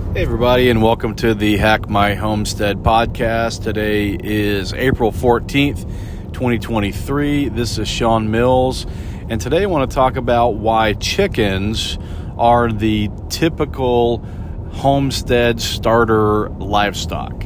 Hey everybody, and welcome to the Hack My Homestead podcast. Today is April 14th, 2023. This is Sean Mills, and today I want to talk about why chickens are the typical homestead starter livestock.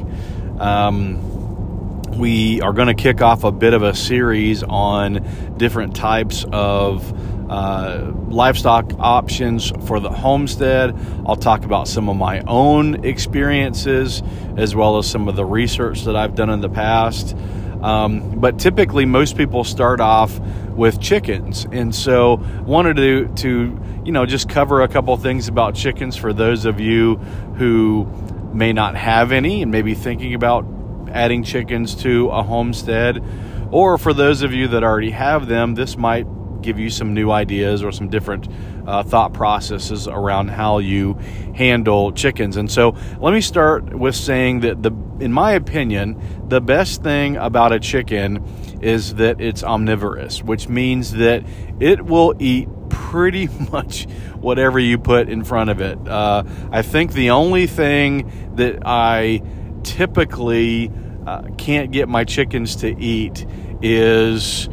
We are going to kick off a bit of a series on different types of livestock options for the homestead. I'll talk about some of my own experiences as well as some of the research that I've done in the past. But typically most people start off with chickens, and so wanted to just cover a couple things about chickens for those of you who may not have any and may be thinking about adding chickens to a homestead, or for those of you that already have them, this might give you some new ideas or some different thought processes around how you handle chickens. And so let me start with saying that in my opinion, the best thing about a chicken is that it's omnivorous, which means that it will eat pretty much whatever you put in front of it. I think the only thing that I typically can't get my chickens to eat is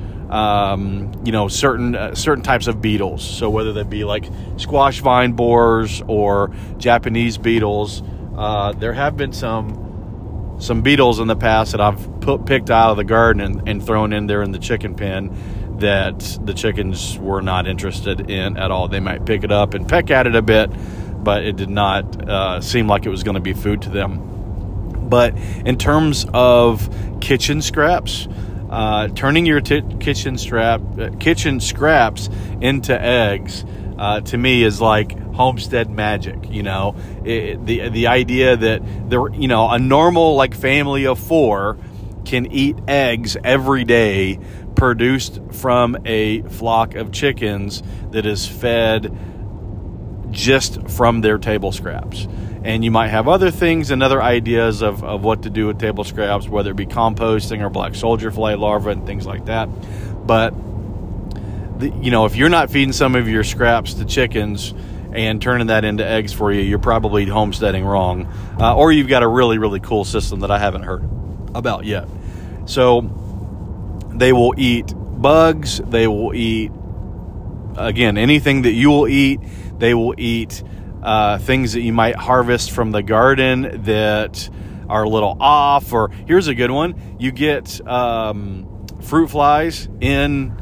certain types of beetles. So whether that be like squash vine borers or Japanese beetles, there have been some beetles in the past that I've picked out of the garden and thrown in there in the chicken pen that the chickens were not interested in at all. They might pick it up and peck at it a bit, but it did not seem like it was going to be food to them. But in terms of kitchen scraps, turning your kitchen scraps into eggs, to me is like homestead magic. The idea that a normal like family of four can eat eggs every day produced from a flock of chickens that is fed just from their table scraps. And you might have other things and other ideas of what to do with table scraps, whether it be composting or black soldier fly larvae and things like that. But, if you're not feeding some of your scraps to chickens and turning that into eggs for you, you're probably homesteading wrong. Or you've got a really, really cool system that I haven't heard about yet. So they will eat bugs. They will eat, again, anything that you will eat. They will eat things that you might harvest from the garden that are a little off. Or here's a good one. You get fruit flies in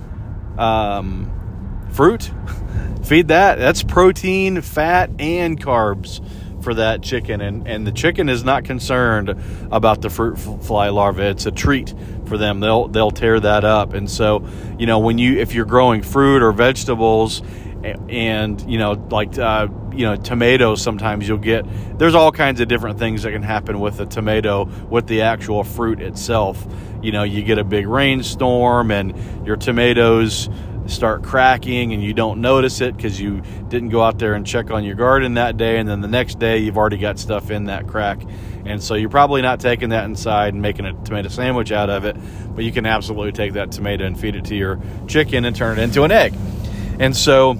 fruit. Feed that. That's protein, fat, and carbs for that chicken. And the chicken is not concerned about the fruit fly larvae. It's a treat for them. They'll tear that up. And so, if you're growing fruit or vegetables, and tomatoes, sometimes you'll get, there's all kinds of different things that can happen with a tomato, with the actual fruit itself. You get a big rainstorm and your tomatoes start cracking and you don't notice it because you didn't go out there and check on your garden that day, and then the next day you've already got stuff in that crack, and so you're probably not taking that inside and making a tomato sandwich out of it, but you can absolutely take that tomato and feed it to your chicken and turn it into an egg. And so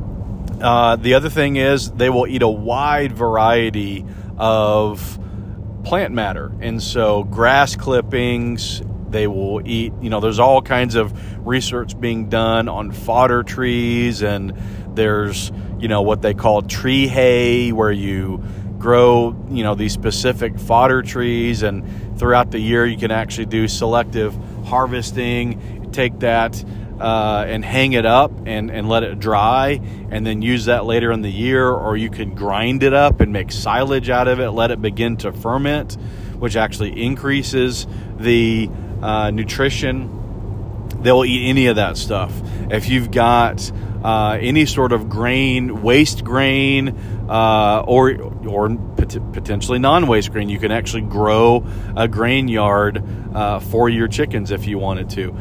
the other thing is they will eat a wide variety of plant matter. And so grass clippings, they will eat, there's all kinds of research being done on fodder trees. And there's, what they call tree hay, where you grow, these specific fodder trees. And throughout the year, you can actually do selective harvesting, take that and hang it up and let it dry, and then use that later in the year. Or you can grind it up and make silage out of it, let it begin to ferment, which actually increases the nutrition. They'll eat any of that stuff. If you've got any sort of grain, waste grain, or potentially non-waste grain, you can actually grow a grain yard for your chickens if you wanted to.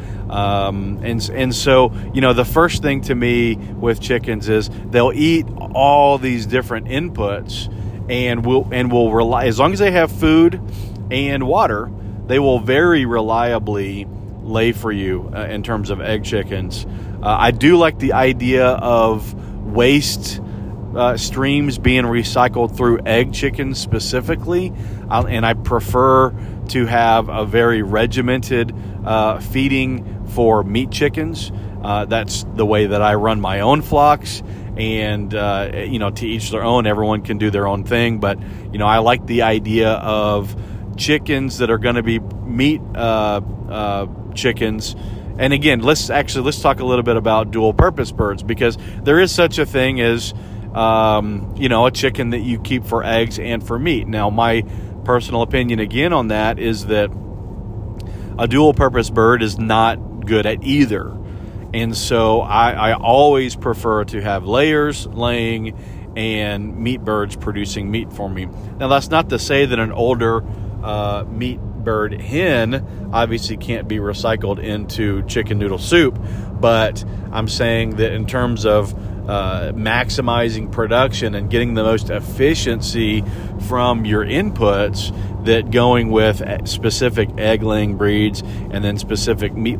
And so, the first thing to me with chickens is they'll eat all these different inputs and will rely, as long as they have food and water, they will very reliably lay for you in terms of egg chickens. I do like the idea of waste streams being recycled through egg chickens specifically, and I prefer to have a very regimented feeding for meat chickens. That's the way that I run my own flocks, and to each their own. Everyone can do their own thing, but I like the idea of chickens that are going to be meat chickens. And again, let's talk a little bit about dual purpose birds, because there is such a thing as a chicken that you keep for eggs and for meat. Now, my personal opinion again on that is that a dual purpose bird is not good at either. And so I always prefer to have layers laying and meat birds producing meat for me. Now, that's not to say that an older meat bird hen obviously can't be recycled into chicken noodle soup, but I'm saying that in terms of maximizing production and getting the most efficiency from your inputs, that going with specific egg laying breeds and then specific meat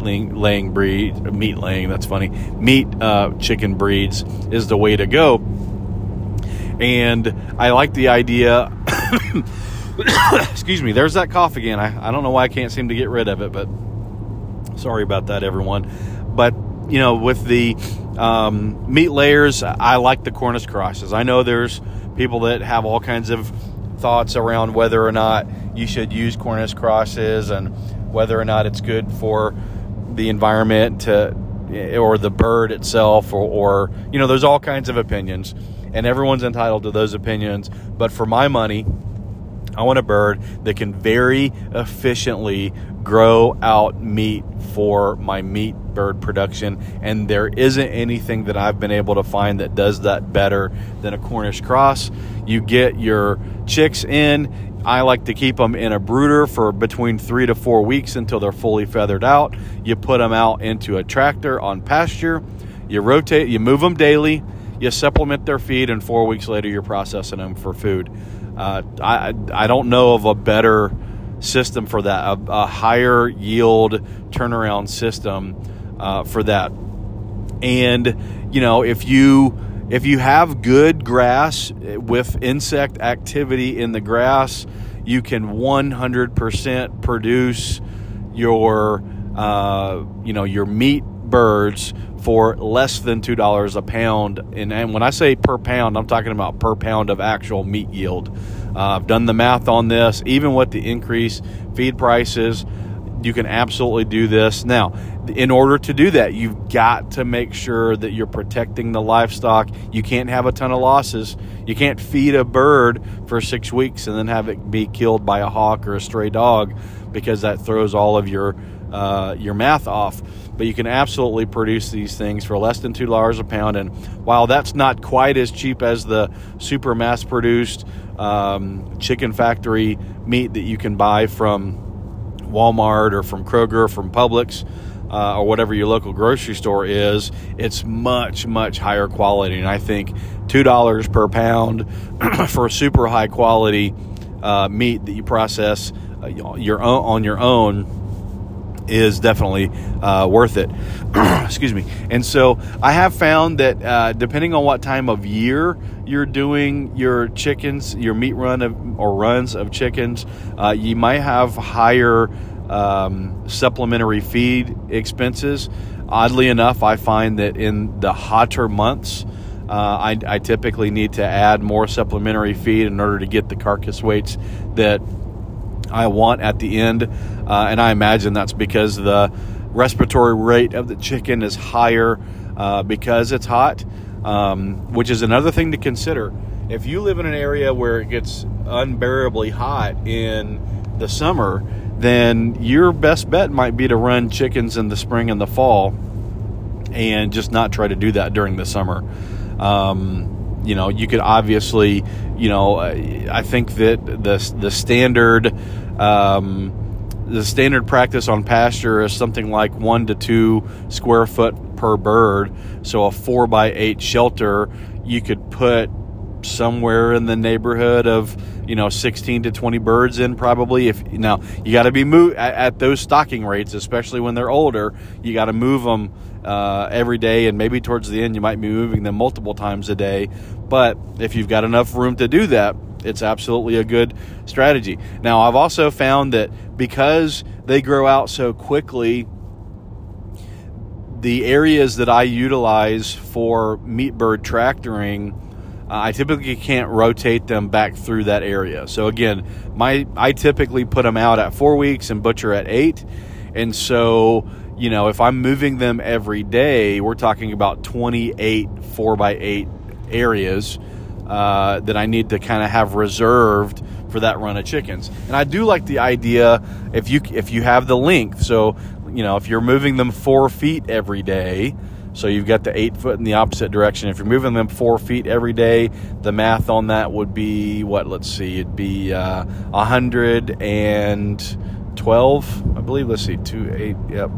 chicken breeds is the way to go. And I like the idea excuse me, there's that cough again. I don't know why I can't seem to get rid of it, but sorry about that, everyone. But with the meat layers, I like the Cornish crosses. I know there's people that have all kinds of thoughts around whether or not you should use Cornish crosses and whether or not it's good for the environment or the bird itself, or there's all kinds of opinions, and everyone's entitled to those opinions. But for my money, I want a bird that can very efficiently grow out meat for my meat bird production, and there isn't anything that I've been able to find that does that better than a Cornish cross. You get your chicks in. I like to keep them in a brooder for between 3 to 4 weeks until they're fully feathered out. You put them out into a tractor on pasture. You rotate, you move them daily. You supplement their feed, and 4 weeks later you're processing them for food. I don't know of a better system for that, a higher yield turnaround system for that. And if you have good grass with insect activity in the grass, you can 100% produce your meat birds for less than $2 a pound. And when I say per pound, I'm talking about per pound of actual meat yield. I've done the math on this. Even with the increased feed prices, you can absolutely do this. Now, in order to do that, you've got to make sure that you're protecting the livestock. You can't have a ton of losses. You can't feed a bird for 6 weeks and then have it be killed by a hawk or a stray dog, because that throws all of your math off. But you can absolutely produce these things for less than $2 a pound. And while that's not quite as cheap as the super mass-produced chicken factory meat that you can buy from Walmart or from Kroger or from Publix or whatever your local grocery store is, it's much, much higher quality. And I think $2 per pound for super high quality meat that you process on your own is definitely worth it. Excuse me. And so I have found that depending on what time of year you're doing your chickens, your meat runs of chickens, you might have higher supplementary feed expenses. Oddly enough, I find that in the hotter months, I typically need to add more supplementary feed in order to get the carcass weights that I want at the end, and I imagine that's because the respiratory rate of the chicken is higher because it's hot, which is another thing to consider. If you live in an area where it gets unbearably hot in the summer, then your best bet might be to run chickens in the spring and the fall and just not try to do that during the summer. You could obviously, I think that the standard practice on pasture is something like 1 to 2 square foot per bird. So a 4x8 shelter, you could put somewhere in the neighborhood of 16 to 20 birds in, probably. If now you got to be at those stocking rates, especially when they're older. You got to move them every day, and maybe towards the end you might be moving them multiple times a day. But if you've got enough room to do that, it's absolutely a good strategy. Now, I've also found that because they grow out so quickly, the areas that I utilize for meat bird tractoring, I typically can't rotate them back through that area. So again, I typically put them out at 4 weeks and butcher at 8. And so, if I'm moving them every day, we're talking about 28 4x8 areas that I need to kind of have reserved for that run of chickens. And I do like the idea if you have the length. So, if you're moving them 4 feet every day, so you've got the 8 foot in the opposite direction. If you're moving them 4 feet every day, the math on that would be it'd be 112, I believe. Let's see, 2, 8, yep.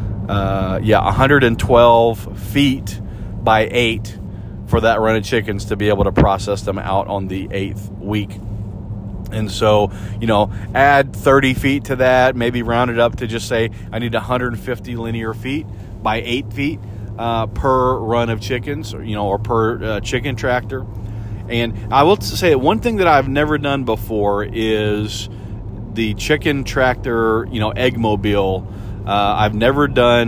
112 feet by 8 for that run of chickens to be able to process them out on the 8th week. And so, add 30 feet to that, maybe round it up to just say I need 150 linear feet by 8 feet per run of chickens, or per chicken tractor. And I will say one thing that I've never done before is the chicken tractor, Eggmobile. I've never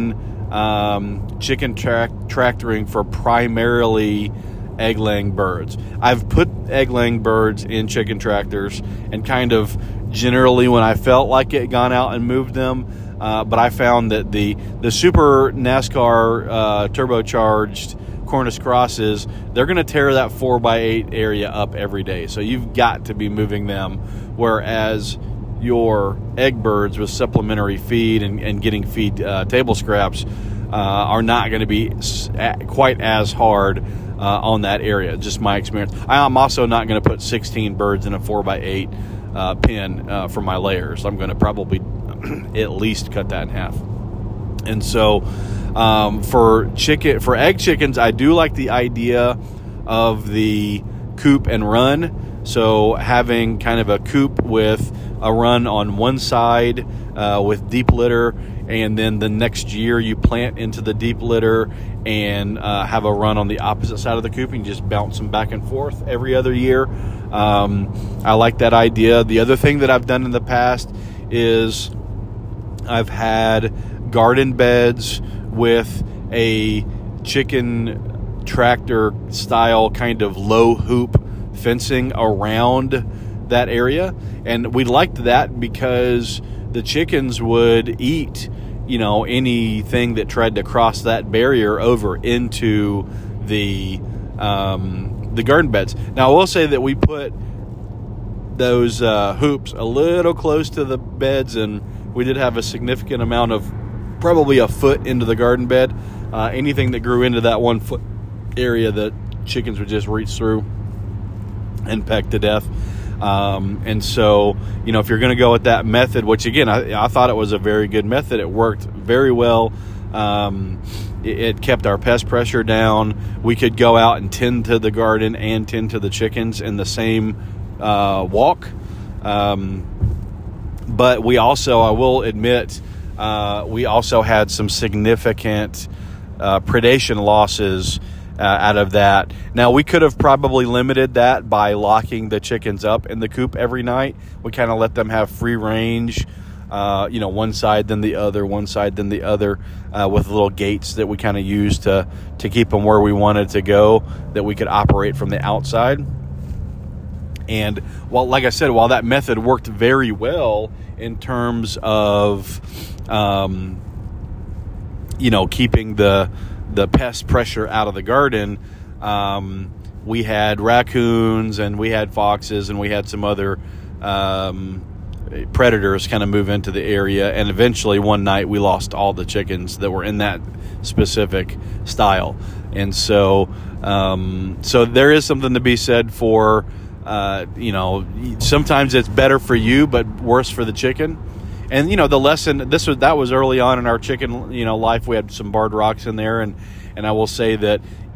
done chicken tractoring for primarily egg-laying birds. I've put egg-laying birds in chicken tractors and kind of generally when I felt like it, gone out and moved them. But I found that the Super NASCAR turbocharged Cornish crosses, they're going to tear that 4x8 area up every day. So you've got to be moving them, whereas your egg birds with supplementary feed and getting feed table scraps are not going to be quite as hard on that area. Just my experience. I'm also not going to put 16 birds in a 4x8 pen for my layers. I'm going to probably at least cut that in half. And so for egg chickens, I do like the idea of the coop and run. So having kind of a coop with a run on one side with deep litter, and then the next year you plant into the deep litter and have a run on the opposite side of the coop and just bounce them back and forth every other year. I like that idea. The other thing that I've done in the past is I've had garden beds with a chicken tractor style kind of low hoop fencing around that area, and we liked that because the chickens would eat anything that tried to cross that barrier over into the garden beds. Now I will say that we put those hoops a little close to the beds, and we did have a significant amount of, probably a foot into the garden bed. Anything that grew into that 1 foot area, the chickens would just reach through and peck to death. And so, if you're going to go with that method, which again, I thought it was a very good method. It worked very well. It kept our pest pressure down. We could go out and tend to the garden and tend to the chickens in the same walk. But we also, I will admit, we also had some significant predation losses out of that. Now, we could have probably limited that by locking the chickens up in the coop every night. We kind of let them have free range, one side then the other, with little gates that we kind of used to keep them where we wanted to go, that we could operate from the outside. And like I said, while that method worked very well in terms of, keeping the pest pressure out of the garden, we had raccoons and we had foxes and we had some other predators kind of move into the area. And eventually one night we lost all the chickens that were in that specific style. And so there is something to be said for, sometimes it's better for you, but worse for the chicken. And, the lesson, that was early on in our chicken, life. We had some barred rocks in there. And I will say that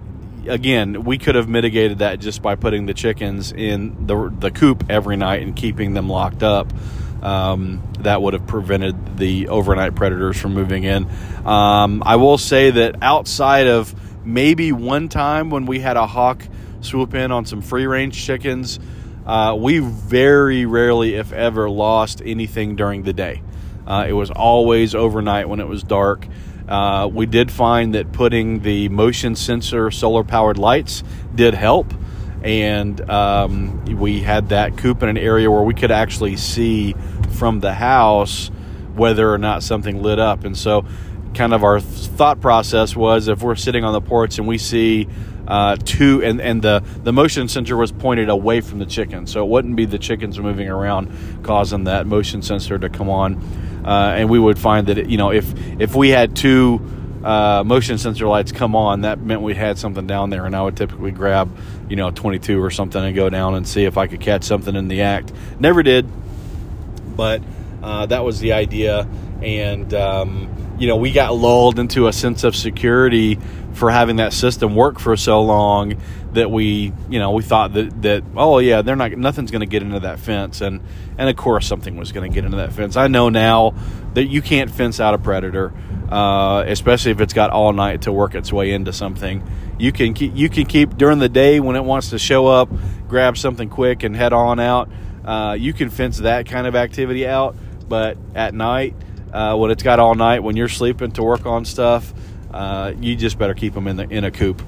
again, we could have mitigated that just by putting the chickens in the coop every night and keeping them locked up. That would have prevented the overnight predators from moving in. I will say that outside of maybe one time when we had a hawk swoop in on some free-range chickens, we very rarely, if ever, lost anything during the day. It was always overnight when it was dark. We did find that putting the motion sensor solar-powered lights did help. And we had that coop in an area where we could actually see from the house whether or not something lit up. And so kind of our thought process was, if we're sitting on the porch and we see two, and the motion sensor was pointed away from the chicken, so it wouldn't be the chickens moving around causing that motion sensor to come on. And we would find that, if we had two motion sensor lights come on, that meant we had something down there, and I would typically grab 22 or something and go down and see if I could catch something in the act. Never did, but that was the idea. And we got lulled into a sense of security for having that system work for so long that we thought that oh yeah, nothing's going to get into that fence, and of course something was going to get into that fence. I know now that you can't fence out a predator, especially if it's got all night to work its way into something. You can keep during the day when it wants to show up, grab something quick and head on out. You can fence that kind of activity out, but at night, when it's got all night, when you're sleeping to work on stuff, you just better keep them in a coop.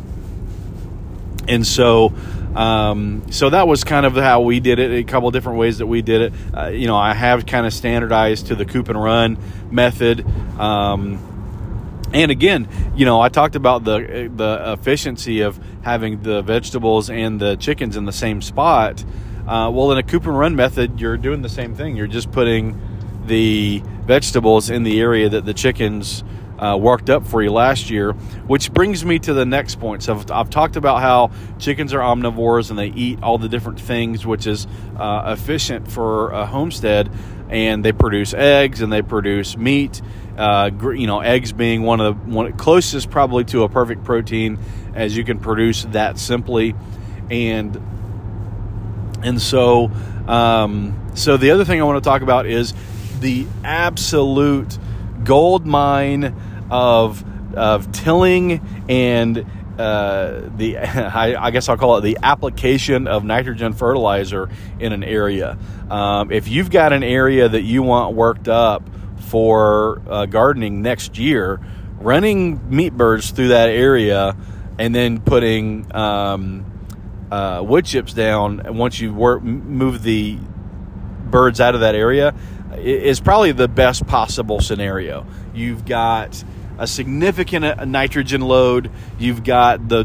And so that was kind of how we did it. A couple of different ways that we did it. I have kind of standardized to the coop and run method. And again, I talked about the efficiency of having the vegetables and the chickens in the same spot. Well, in a coop and run method, you're doing the same thing. You're just putting the vegetables in the area that the chickens worked up for you last year, which brings me to the next point. So I've talked about how chickens are omnivores and they eat all the different things, which is efficient for a homestead, and they produce eggs and they produce meat. Eggs being one closest probably to a perfect protein as you can produce that simply, and so the other thing I want to talk about is the absolute gold mine of tilling and I guess I'll call it the application of nitrogen fertilizer in an area. If you've got an area that you want worked up for gardening next year, running meat birds through that area and then putting wood chips down once you move the birds out of that area is probably the best possible scenario. You've got a significant nitrogen load. You've got the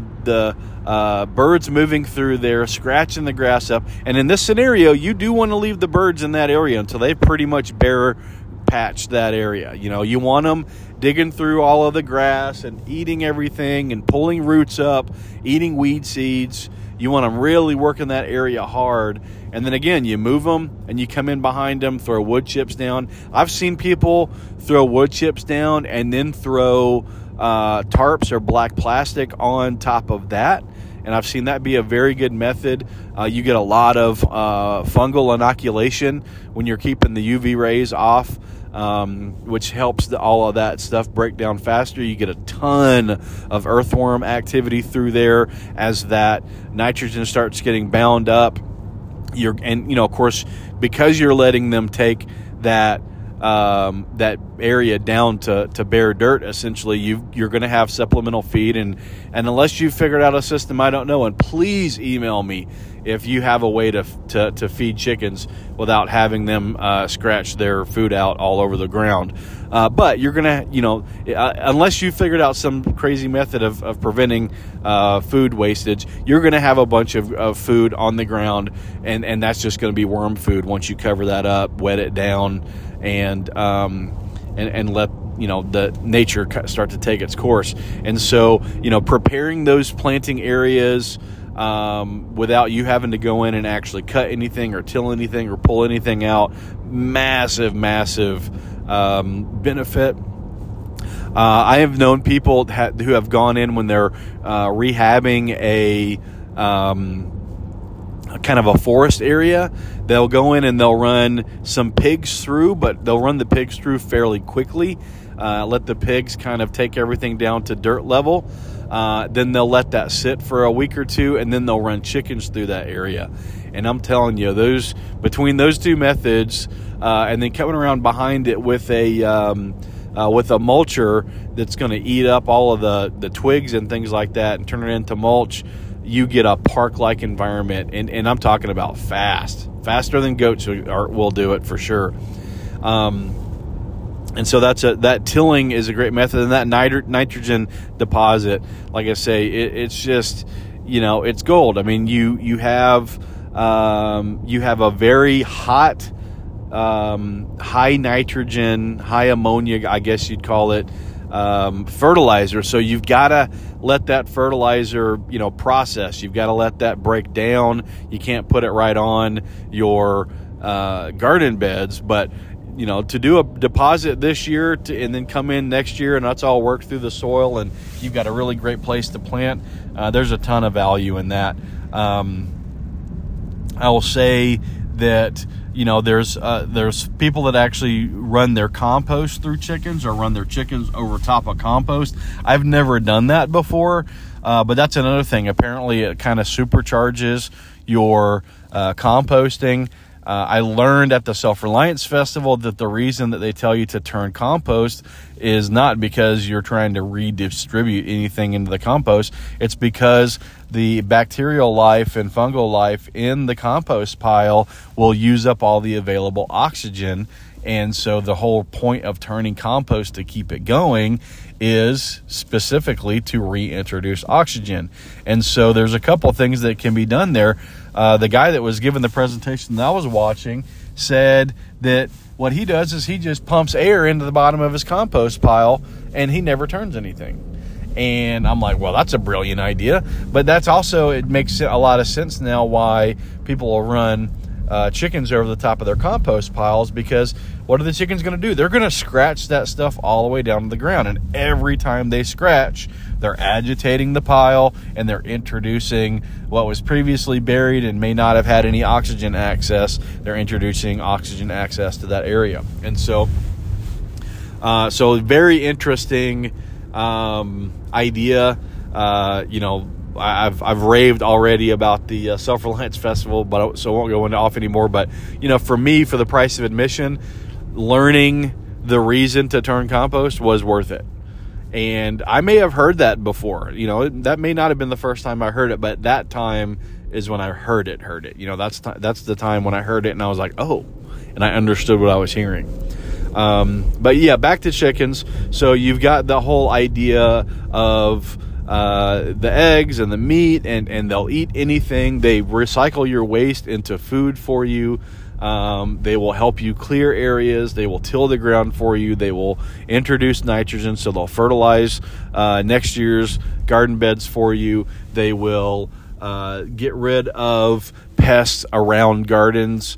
birds moving through there, scratching the grass up. And in this scenario, you do want to leave the birds in that area until they've pretty much bare patched that area. You want them digging through all of the grass and eating everything and pulling roots up, eating weed seeds. You want them really working that area hard. And then again, you move them and you come in behind them, throw wood chips down. I've seen people throw wood chips down and then throw tarps or black plastic on top of that. And I've seen that be a very good method. You get a lot of fungal inoculation when you're keeping the UV rays off, which helps all of that stuff break down faster. You get a ton of earthworm activity through there as that nitrogen starts getting bound up. Of course, because you're letting them take that area down to bare dirt, essentially, you're going to have supplemental feed, and unless you've figured out a system I don't know, and please email me if you have a way to feed chickens without having them scratch their food out all over the ground. But you're going to, unless you figured out some crazy method of preventing food wastage, you're going to have a bunch of food on the ground, and that's just going to be worm food once you cover that up, wet it down, and let the nature start to take its course. And so preparing those planting areas without you having to go in and actually cut anything or till anything or pull anything out, massive benefit. I have known people who have gone in when they're rehabbing a kind of a forest area. They'll go in and they'll run some pigs through, but they'll run the pigs through fairly quickly. Let the pigs kind of take everything down to dirt level. Then they'll let that sit for a week or two, and then they'll run chickens through that area. And I'm telling you, between those two methods, and then coming around behind it with a mulcher that's going to eat up all of the twigs and things like that and turn it into mulch, you get a park-like environment. And I'm talking about faster than goats will do it for sure. And so that tilling is a great method, and that nitrogen deposit, like I say, it's just, it's gold. I mean, you have a very hot, high nitrogen, high ammonia, I guess you'd call it, fertilizer. So you've got to let that fertilizer, process. You've got to let that break down. You can't put it right on your garden beds, but to do a deposit this year and then come in next year and that's all worked through the soil and you've got a really great place to plant, there's a ton of value in that. I will say that, there's people that actually run their compost through chickens or run their chickens over top of compost. I've never done that before, but that's another thing. Apparently it kind of supercharges your composting. I learned at the Self-Reliance Festival that the reason that they tell you to turn compost is not because you're trying to redistribute anything into the compost. It's because the bacterial life and fungal life in the compost pile will use up all the available oxygen. And so the whole point of turning compost to keep it going is specifically to reintroduce oxygen. And so there's a couple things that can be done there. The guy that was giving the presentation that I was watching said that what he does is he just pumps air into the bottom of his compost pile and he never turns anything. And I'm like, well, that's a brilliant idea. But that's also, it makes a lot of sense now why people will run chickens over the top of their compost piles, because what are the chickens going to do? They're going to scratch that stuff all the way down to the ground. And every time they scratch, they're agitating the pile and they're introducing what was previously buried and may not have had any oxygen access. They're introducing oxygen access to that area. And so very interesting idea. I've raved already about the Self-Reliance Festival, so I won't go into off anymore. But, for me, for the price of admission, learning the reason to turn compost was worth it. And I may have heard that before. That may not have been the first time I heard it, but that time is when I heard it. That's the time when I heard it, and I was like, oh, and I understood what I was hearing. But yeah, back to chickens. So you've got the whole idea of the eggs and the meat, and they'll eat anything. They recycle your waste into food for you. They will help you clear areas. They will till the ground for you. They will introduce nitrogen, so they'll fertilize next year's garden beds for you. They will get rid of pests around gardens.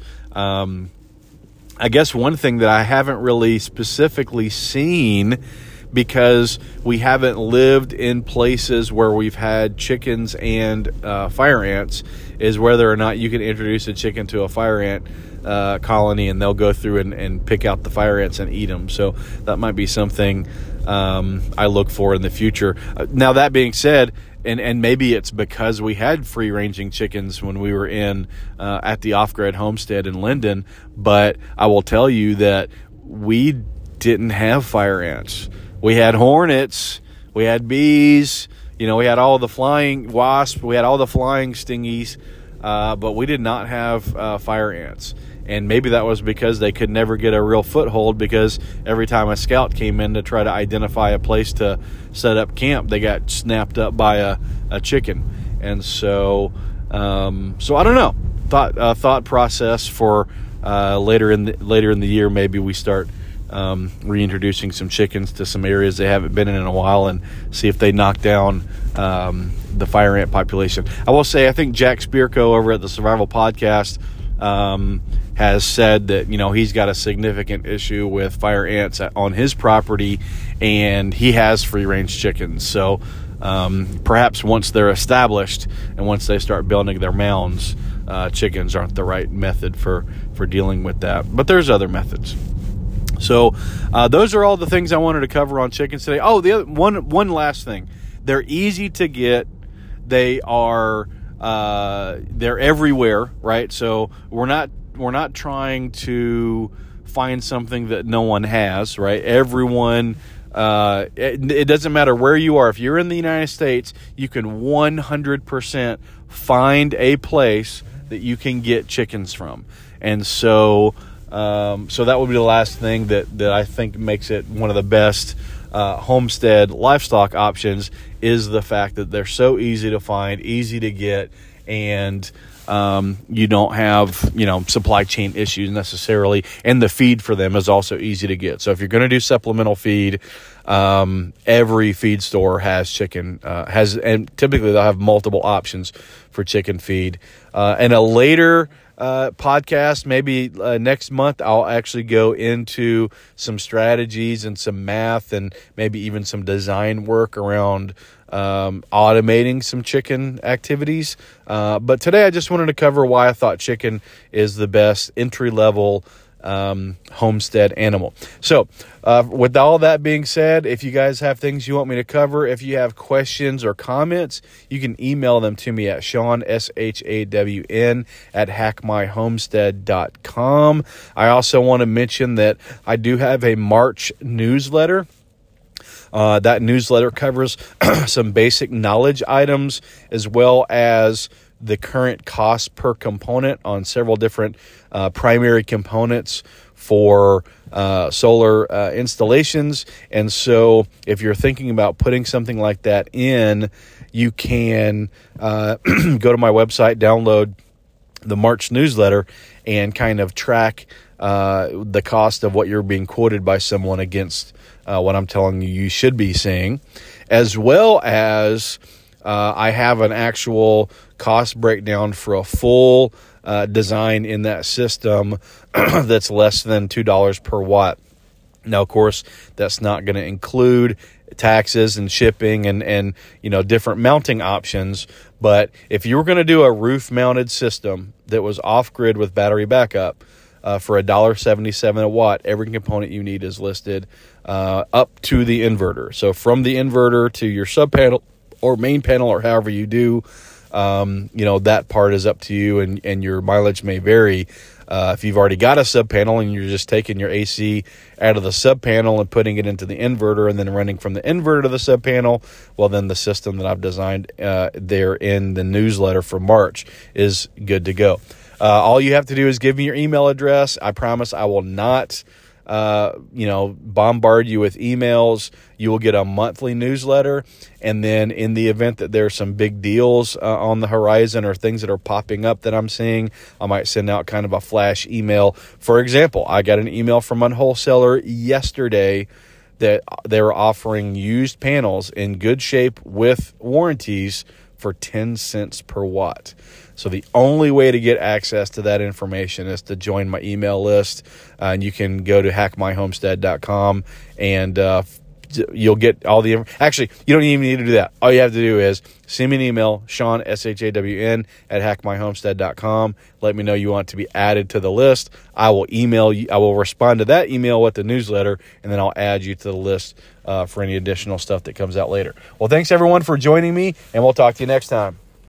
I guess one thing that I haven't really specifically seen, because we haven't lived in places where we've had chickens and fire ants, is whether or not you can introduce a chicken to a fire ant colony and they'll go through and pick out the fire ants and eat them. So that might be something I look for in the future. Now, that being said, and maybe it's because we had free-ranging chickens when we were at the Off-Grid Homestead in Linden, but I will tell you that we didn't have fire ants. We had hornets, we had bees, we had all the flying wasps, we had all the flying stingies, but we did not have fire ants. And maybe that was because they could never get a real foothold, because every time a scout came in to try to identify a place to set up camp, they got snapped up by a chicken. And so I don't know. Thought process for later in the year, maybe we start reintroducing some chickens to some areas they haven't been in a while, and see if they knock down the fire ant population. I will say, I think Jack Spirko over at the Survival Podcast has said that, he's got a significant issue with fire ants on his property, and he has free-range chickens. So perhaps once they're established and once they start building their mounds, chickens aren't the right method for dealing with that. But there's other methods. So those are all the things I wanted to cover on chickens today. Oh, the other one last thing. They're easy to get. They are they're everywhere, right? So we're not trying to find something that no one has, right? Everyone, it doesn't matter where you are. If you're in the United States, you can 100% find a place that you can get chickens from. And so that would be the last thing that I think makes it one of the best homestead livestock options, is the fact that they're so easy to find, easy to get, and you don't have supply chain issues necessarily, and the feed for them is also easy to get. So if you're going to do supplemental feed, every feed store has chicken, and typically they'll have multiple options for chicken feed. And a later podcast, maybe next month, I'll actually go into some strategies and some math and maybe even some design work around automating some chicken activities. But today I just wanted to cover why I thought chicken is the best entry-level homestead animal. So with all that being said, if you guys have things you want me to cover, if you have questions or comments, you can email them to me at Shawn, SHAWN, @hackmyhomestead.com. I also want to mention that I do have a March newsletter. That newsletter covers some basic knowledge items, as well as the current cost per component on several different primary components for solar installations. And so if you're thinking about putting something like that in, you can go to my website, download the March newsletter, and kind of track the cost of what you're being quoted by someone against what I'm telling you should be seeing, as well as I have an actual cost breakdown for a full design in that system that's less than $2 per watt. Now, of course, that's not going to include taxes and shipping and different mounting options. But if you were going to do a roof-mounted system that was off-grid with battery backup, for $1.77 a watt, every component you need is listed up to the inverter. So from the inverter to your sub panel or main panel, or however you do, that part is up to you, and your mileage may vary. If you've already got a sub panel and you're just taking your AC out of the sub panel and putting it into the inverter and then running from the inverter to the sub panel, well, then the system that I've designed there in the newsletter for March is good to go. All you have to do is give me your email address. I promise I will not, bombard you with emails. You will get a monthly newsletter. And then in the event that there's some big deals on the horizon or things that are popping up that I'm seeing, I might send out kind of a flash email. For example, I got an email from a wholesaler yesterday that they were offering used panels in good shape with warranties for 10 cents per watt. So the only way to get access to that information is to join my email list. And you can go to hackmyhomestead.com and you'll get all the actually, you don't even need to do that. All you have to do is send me an email, Shawn, SHAWN, @hackmyhomestead.com. Let me know you want to be added to the list. I will email you. I will respond to that email with the newsletter, and then I'll add you to the list for any additional stuff that comes out later. Well, thanks everyone for joining me, and we'll talk to you next time.